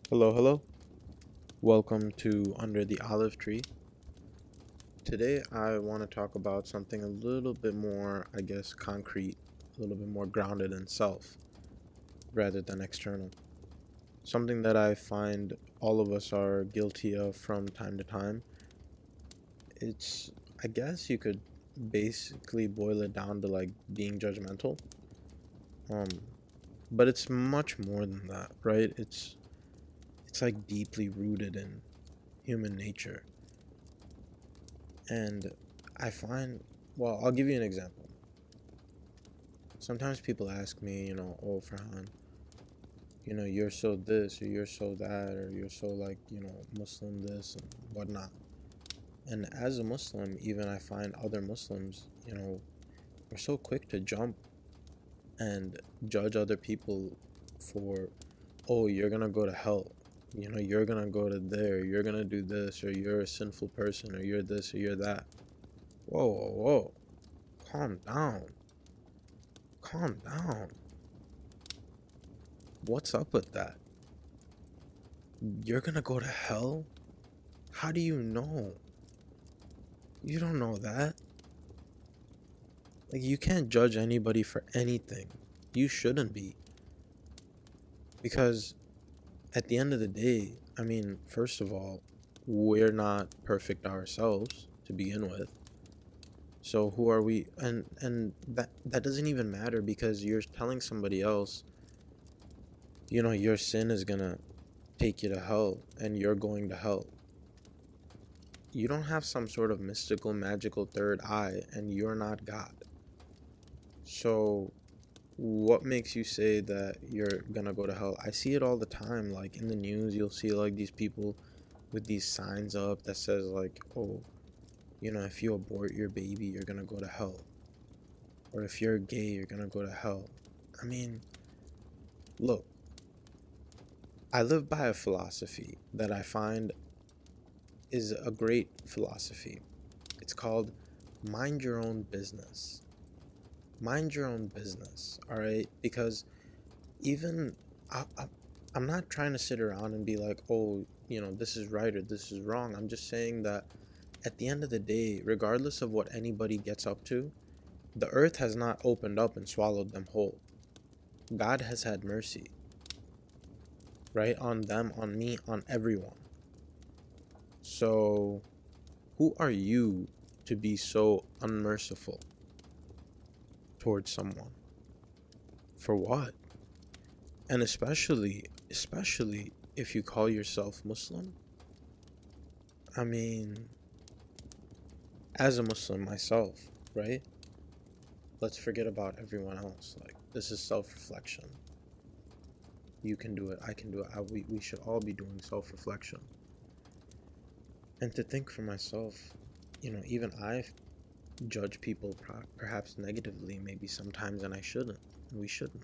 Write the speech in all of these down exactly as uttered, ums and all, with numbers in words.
Hello, hello. Welcome to Under the Olive Tree. Today, I want to talk about something a little bit more, I guess, concrete, a little bit more grounded in self rather than external. Something that I find all of us are guilty of from time to time. It's, I guess, you could basically boil it down to like being judgmental. Um, but it's much more than that, right? It's it's like deeply rooted in human nature. And I find, well, I'll give you an example. Sometimes people ask me, you know, oh, Farhan, you know, you're so this, or you're so that, or you're so like, you know, Muslim this and whatnot. And as a Muslim, even I find other Muslims, you know, are so quick to jump and judge other people for, oh, you're gonna go to hell. You know, you're gonna go to there, you're gonna do this, or you're a sinful person, or you're this, or you're that. Whoa, whoa, whoa. Calm down. Calm down. What's up with that? You're gonna go to hell? How do you know? You don't know that. Like, you can't judge anybody for anything. You shouldn't be. Because at the end of the day, I mean, first of all, we're not perfect ourselves to begin with. So who are we? And and that that doesn't even matter because you're telling somebody else, you know, your sin is gonna take you to hell and you're going to hell. You don't have some sort of mystical, magical third eye, and you're not God. So, what makes you say that you're gonna go to hell? I see it all the time. Like in the news, you'll see like these people with these signs up that says like, "Oh, you know, if you abort your baby, you're gonna go to hell," or if you're gay, you're gonna go to hell. I mean, look, I live by a philosophy that I find is a great philosophy. It's called mind your own business. Mind your own business, all right? Because even I, I, I'm not trying to sit around and be like, oh, you know, this is right or this is wrong. I'm just saying that at the end of the day, regardless of what anybody gets up to, the earth has not opened up and swallowed them whole. God has had mercy, right? On them, on me, on everyone. So, who are you to be so unmerciful towards someone? For what? And especially, especially if you call yourself Muslim. I mean, as a Muslim myself, right? Let's forget about everyone else. Like, this is self reflection. You can do it, I can do it. I, we, we should all be doing self reflection. And to think for myself, you know, even I judge people perhaps negatively, maybe sometimes, and I shouldn't. We shouldn't.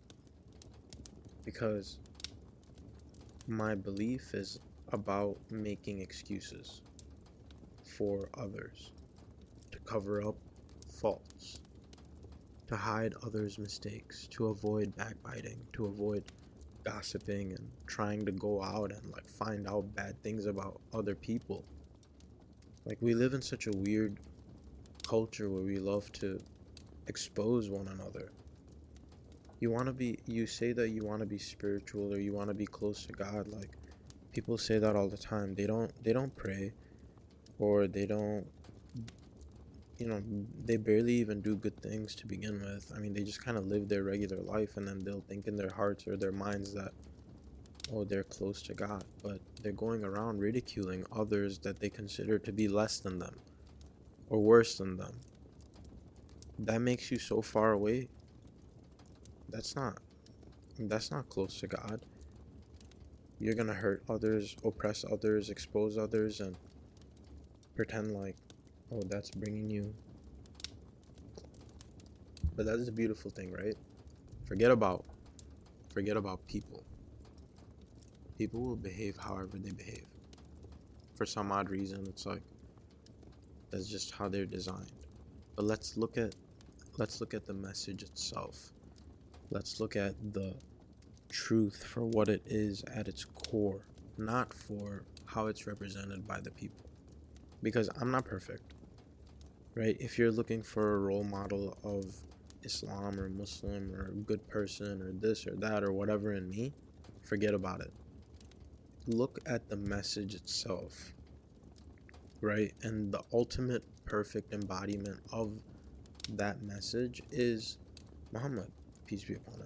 Because my belief is about making excuses for others, to cover up faults, to hide others' mistakes, to avoid backbiting, to avoid gossiping and trying to go out and like find out bad things about other people. Like, we live in such a weird culture where we love to expose one another. You want to be, you say that you want to be spiritual or you want to be close to God. Like, people say that all the time. They don't, they don't pray, or they don't, you know, they barely even do good things to begin with. I mean, they just kind of live their regular life, and then they'll think in their hearts or their minds that, oh, they're close to God, but they're going around ridiculing others that they consider to be less than them or worse than them. That makes you so far away. That's not, that's not close to God. You're gonna hurt others, oppress others, expose others, and pretend like, oh, that's bringing you. But that's the beautiful thing, right? Forget about, forget about people. People will behave however they behave. For some odd reason, it's like that's just how they're designed. But let's look at let's look at the message itself. Let's look at the truth for what it is at its core, not for how it's represented by the people. Because I'm not perfect, right? If you're looking for a role model of Islam or Muslim or a good person or this or that or whatever in me, forget about it. Look at the message itself, right? And the ultimate perfect embodiment of that message is Muhammad, peace be upon him.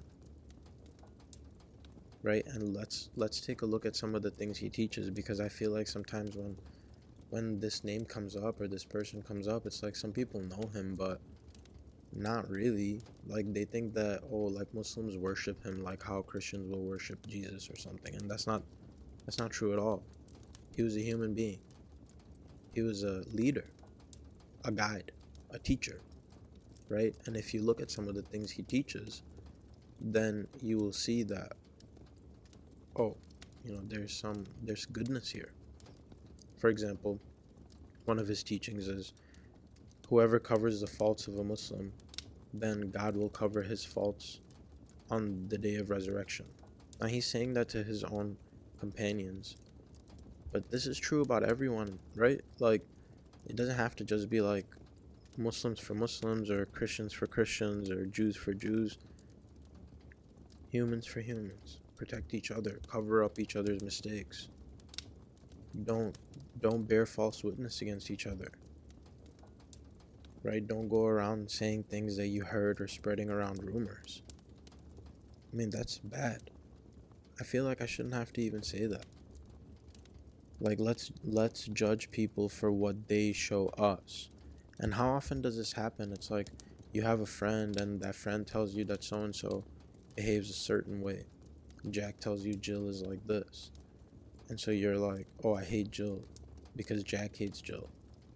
Right? And let's let's take a look at some of the things he teaches, because I feel like sometimes when when this name comes up or this person comes up, it's like some people know him, but not really. Like they think that, oh, like Muslims worship him like how Christians will worship Jesus or something, and that's not that's not true at all. He was a human being. He was a leader, a guide, a teacher, right? And if you look at some of the things he teaches, then you will see that, oh, you know, there's some there's goodness here. For example, one of his teachings is, whoever covers the faults of a Muslim, then God will cover his faults on the day of resurrection. Now he's saying that to his own companions, but this is true about everyone, right? Like, it doesn't have to just be like Muslims for Muslims or Christians for Christians or Jews for Jews. Humans for humans. Protect each other. Cover up each other's mistakes. Don't don't bear false witness against each other. Right? Don't go around saying things that you heard or spreading around rumors. I mean, that's bad. I feel like I shouldn't have to even say that. Like, let's let's judge people for what they show us. And how often does this happen? It's like you have a friend and that friend tells you that so-and-so behaves a certain way. Jack tells you Jill is like this. And so you're like, oh, I hate Jill because Jack hates Jill.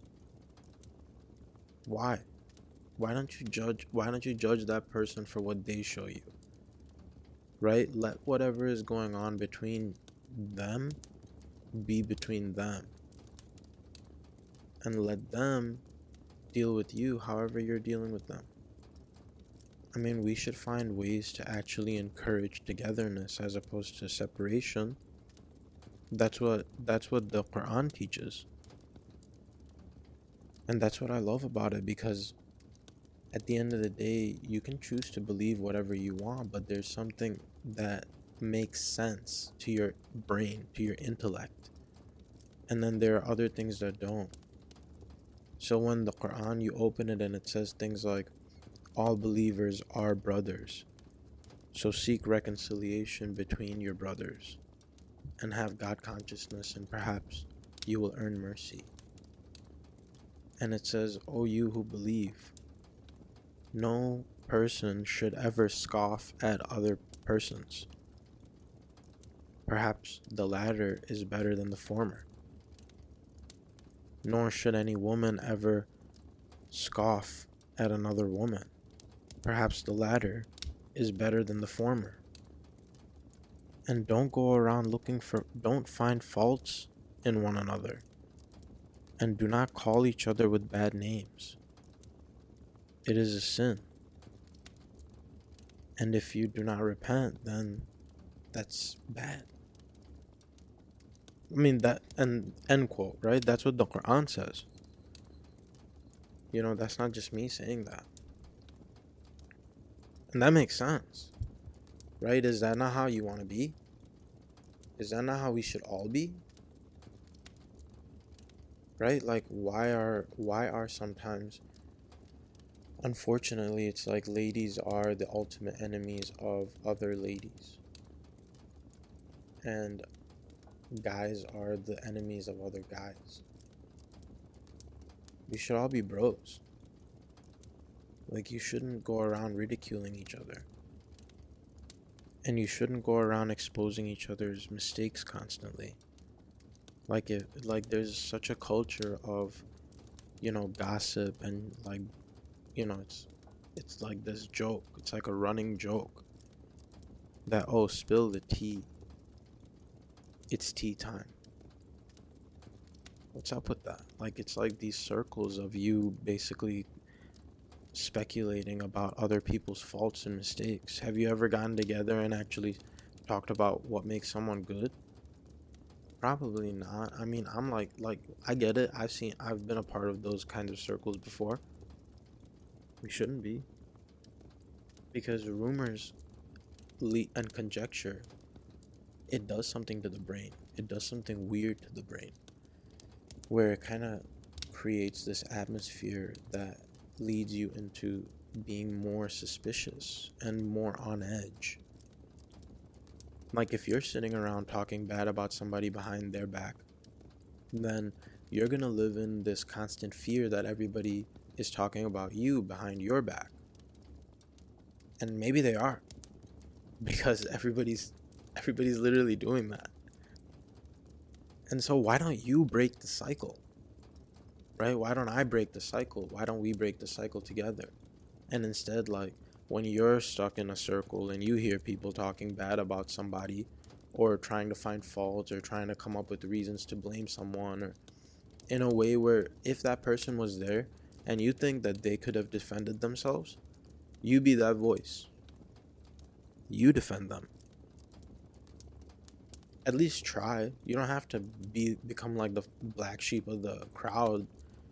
Why? Why don't you judge why don't you judge that person for what they show you? Right? Let whatever is going on between them be between them. And let them deal with you however you're dealing with them. I mean, we should find ways to actually encourage togetherness as opposed to separation. That's what that's what the Quran teaches. And that's what I love about it, because at the end of the day, you can choose to believe whatever you want, but there's something that makes sense to your brain, to your intellect. And then there are other things that don't. So when the Quran, you open it and it says things like, all believers are brothers. So seek reconciliation between your brothers and have God consciousness, and perhaps you will earn mercy. And it says, O you who believe, no person should ever scoff at other persons. Perhaps the latter is better than the former. Nor should any woman ever scoff at another woman. Perhaps the latter is better than the former. And don't go around looking for, don't find faults in one another. And do not call each other with bad names. It is a sin. And if you do not repent, then that's bad. I mean, that, and end quote, right? That's what the Quran says. You know, that's not just me saying that. And that makes sense, right? Is that not how you want to be? Is that not how we should all be? Right? Like, why are why are sometimes, unfortunately, it's like ladies are the ultimate enemies of other ladies, and guys are the enemies of other guys. We should all be bros. Like, you shouldn't go around ridiculing each other. And you shouldn't go around exposing each other's mistakes constantly. Like, if, like, there's such a culture of, you know, gossip and, like, you know, it's, it's like this joke. It's like a running joke that, oh, spill the tea. It's tea time. What's up with that? Like, it's like these circles of you basically speculating about other people's faults and mistakes. Have you ever gotten together and actually talked about what makes someone good? Probably not. I mean, I'm like like I get it. I've seen I've been a part of those kinds of circles before. We shouldn't be, because rumors le- and conjecture, it does something to the brain. It does something weird to the brain where it kind of creates this atmosphere that leads you into being more suspicious and more on edge. Like if you're sitting around talking bad about somebody behind their back, then you're going to live in this constant fear that everybody is talking about you behind your back. And maybe they are, because everybody's everybody's literally doing that. And so why don't you break the cycle? Right? Why don't I break the cycle? Why don't we break the cycle together? And instead, like, when you're stuck in a circle and you hear people talking bad about somebody, or trying to find faults, or trying to come up with reasons to blame someone, or in a way where if that person was there and you think that they could have defended themselves, you be that voice. You defend them. At least try. You don't have to be become like the black sheep of the crowd,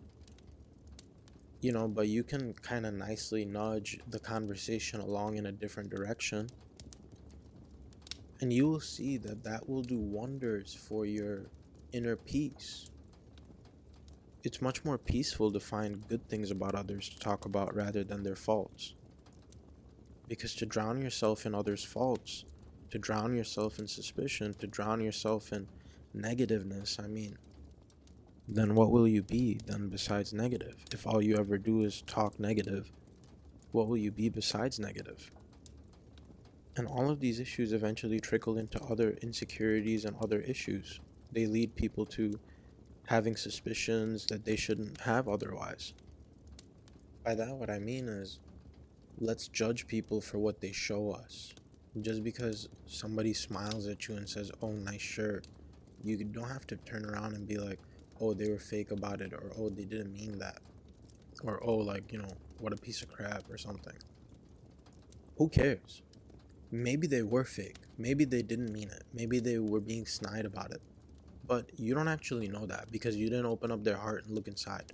you know, but you can kind of nicely nudge the conversation along in a different direction. And you will see that that will do wonders for your inner peace. It's much more peaceful to find good things about others to talk about rather than their faults. Because to drown yourself in others' faults, to drown yourself in suspicion, to drown yourself in negativeness, I mean, then what will you be then besides negative? If all you ever do is talk negative, what will you be besides negative? And all of these issues eventually trickle into other insecurities and other issues. They lead people to having suspicions that they shouldn't have otherwise. By that, what I mean is, let's judge people for what they show us. Just because somebody smiles at you and says, "Oh, nice shirt," you don't have to turn around and be like, "Oh, they were fake about it," or "Oh, they didn't mean that," or "Oh, like, you know, what a piece of crap," or something. Who cares? Maybe they were fake. Maybe they didn't mean it. Maybe they were being snide about it. But you don't actually know that because you didn't open up their heart and look inside.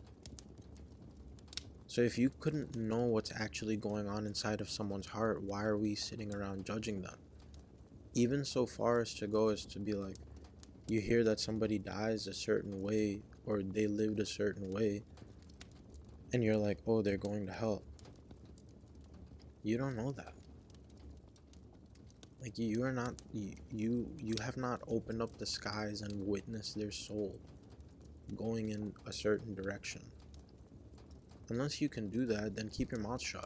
So if you couldn't know what's actually going on inside of someone's heart, why are we sitting around judging them? Even so far as to go as to be like, you hear that somebody dies a certain way or they lived a certain way, and you're like, "Oh, they're going to hell." You don't know that. Like, you are not, you, you, you have not opened up the skies and witnessed their soul going in a certain direction. Unless you can do that, then keep your mouth shut.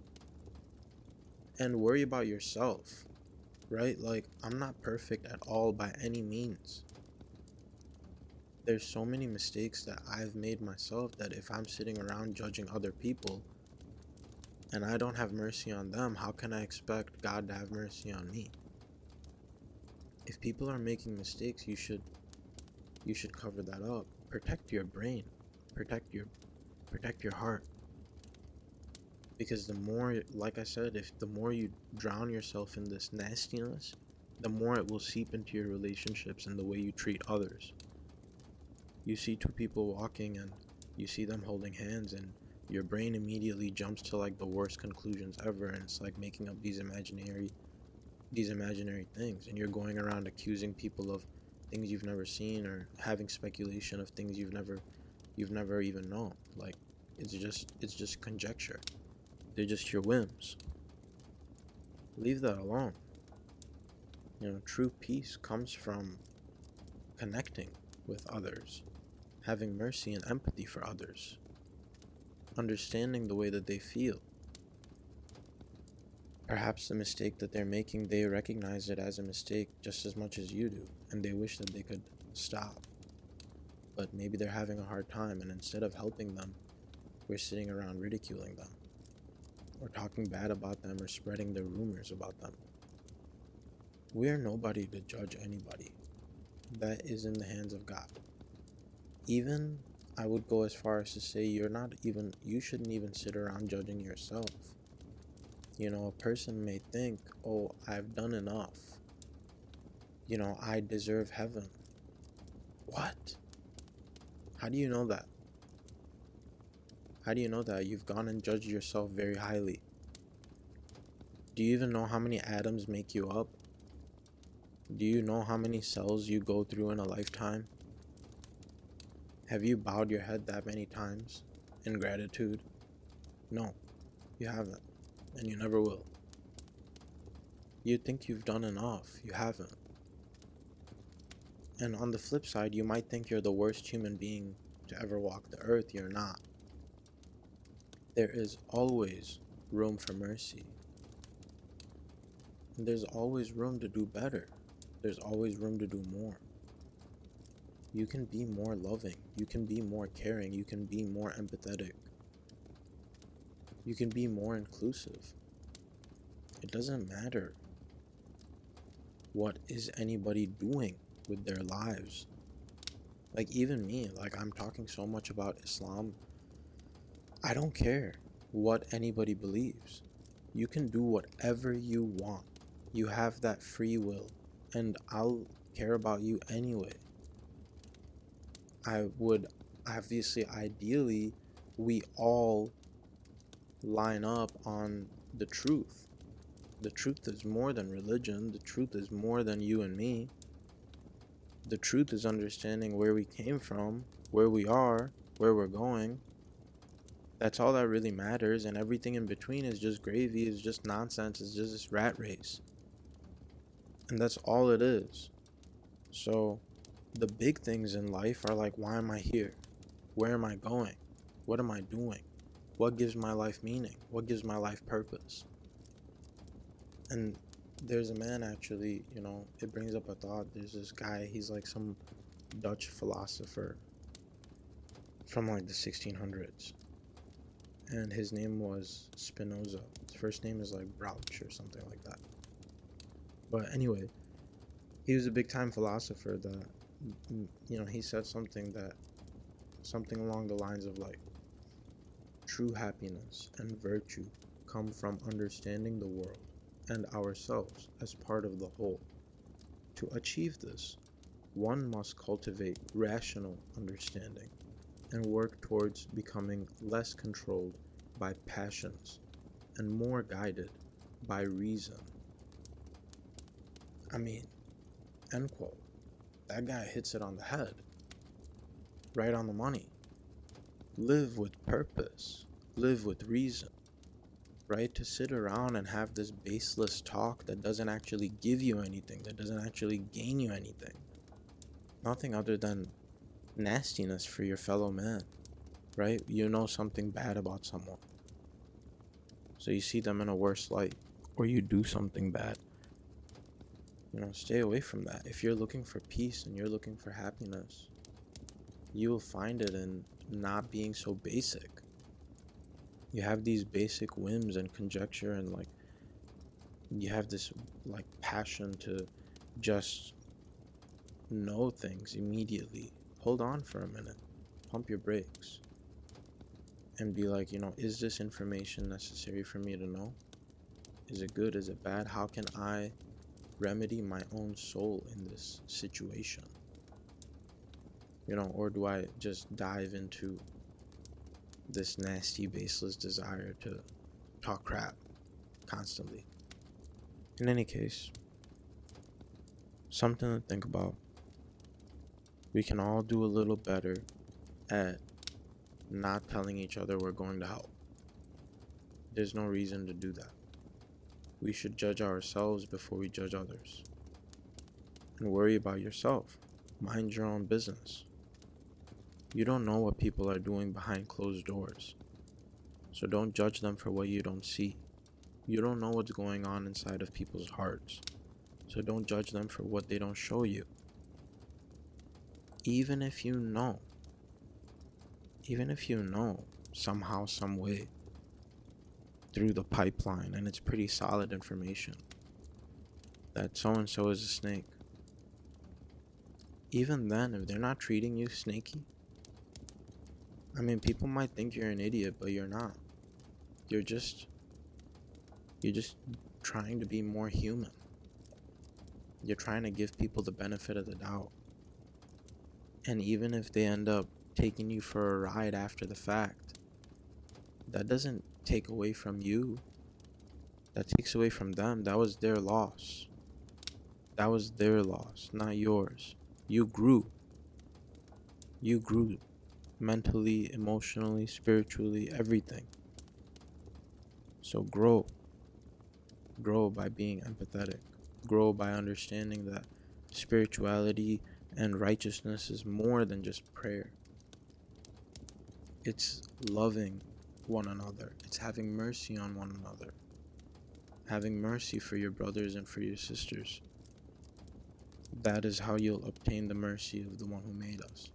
And worry about yourself, right? Like, I'm not perfect at all by any means. There's so many mistakes that I've made myself that if I'm sitting around judging other people and I don't have mercy on them, how can I expect God to have mercy on me? If people are making mistakes, you should you should cover that up. Protect your brain. Protect your protect your heart. Because the more, like I said, if the more you drown yourself in this nastiness, the more it will seep into your relationships and the way you treat others. You see two people walking and you see them holding hands, and your brain immediately jumps to like the worst conclusions ever, and it's like making up these imaginary these imaginary things, and you're going around accusing people of things you've never seen, or having speculation of things you've never you've never even known. Like, it's just it's just conjecture. They're just your whims. Leave that alone. You know, true peace comes from connecting with others, having mercy and empathy for others, understanding the way that they feel. Perhaps the mistake that they're making, they recognize it as a mistake just as much as you do, and they wish that they could stop. But maybe they're having a hard time, and instead of helping them, we're sitting around ridiculing them, or talking bad about them, or spreading their rumors about them. We're nobody to judge anybody. That is in the hands of God. Even, I would go as far as to say, you're not even, you shouldn't even sit around judging yourself. You know, a person may think, "Oh, I've done enough. you know, I deserve heaven. What? How do you know that? How do you know that? You've gone and judged yourself very highly. Do you even know how many atoms make you up? Do you know how many cells you go through in a lifetime? Have you bowed your head that many times in gratitude? No, you haven't, and you never will. You think you've done enough, you haven't. And on the flip side, you might think you're the worst human being to ever walk the earth. You're not. There is always room for mercy. And there's always room to do better. There's always room to do more. You can be more loving. You can be more caring. You can be more empathetic. You can be more inclusive. It doesn't matter what is anybody doing with their lives. Like, even me, like, I'm talking so much about Islam. I don't care what anybody believes. You can do whatever you want. You have that free will, and I'll care about you anyway. I would, obviously, ideally, we all line up on the truth. The truth is more than religion. The truth is more than you and me. The truth is understanding where we came from, where we are, where we're going. That's all that really matters, and everything in between is just gravy, is just nonsense, it's just this rat race. And that's all it is. So, the big things in life are like, why am I here? Where am I going? What am I doing? What gives my life meaning? What gives my life purpose? And there's a man, actually, you know, it brings up a thought. There's this guy, he's like some Dutch philosopher from like the sixteen hundreds. And his name was Spinoza. His first name is like Brouch or something like that. But anyway, he was a big time philosopher that, you know, he said something that, something along the lines of like, true happiness and virtue come from understanding the world and ourselves as part of the whole. To achieve this, one must cultivate rational understanding and work towards becoming less controlled by passions and more guided by reason. I mean, end quote. That guy hits it on the head. Right on the money. Live with purpose. Live with reason. Right? To sit around and have this baseless talk that doesn't actually give you anything, that doesn't actually gain you anything. Nothing other than nastiness for your fellow man. Right? You know something bad about someone, so you see them in a worse light, or you do something bad. You know, stay away from that. If you're looking for peace and you're looking for happiness, you will find it in not being so basic. You have these basic whims and conjecture, and like, you have this like passion to just know things immediately. Hold on for a minute. Pump your brakes. And be like, you know, is this information necessary for me to know? Is it good? Is it bad? How can I remedy my own soul in this situation? You know, or do I just dive into this nasty, baseless desire to talk crap constantly? In any case, something to think about. We can all do a little better at not telling each other we're going to hell. There's no reason to do that. We should judge ourselves before we judge others. And worry about yourself. Mind your own business. You don't know what people are doing behind closed doors. So don't judge them for what you don't see. You don't know what's going on inside of people's hearts. So don't judge them for what they don't show you. Even if you know, even if you know somehow, some way, through the pipeline, and it's pretty solid information, that so-and-so is a snake, even then, if they're not treating you snaky, I mean, people might think you're an idiot, but you're not. You're just, you're just trying to be more human. You're trying to give people the benefit of the doubt. And even if they end up taking you for a ride after the fact, that doesn't take away from you. That takes away from them. That was their loss. That was their loss, not yours. You grew. You grew mentally, emotionally, spiritually, everything. So grow. Grow by being empathetic. Grow by understanding that spirituality and righteousness is more than just prayer. It's loving one another. It's having mercy on one another. Having mercy for your brothers and for your sisters. That is how you'll obtain the mercy of the one who made us.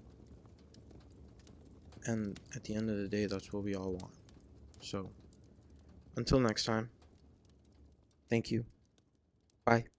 And at the end of the day, that's what we all want. So, until next time, thank you. Bye.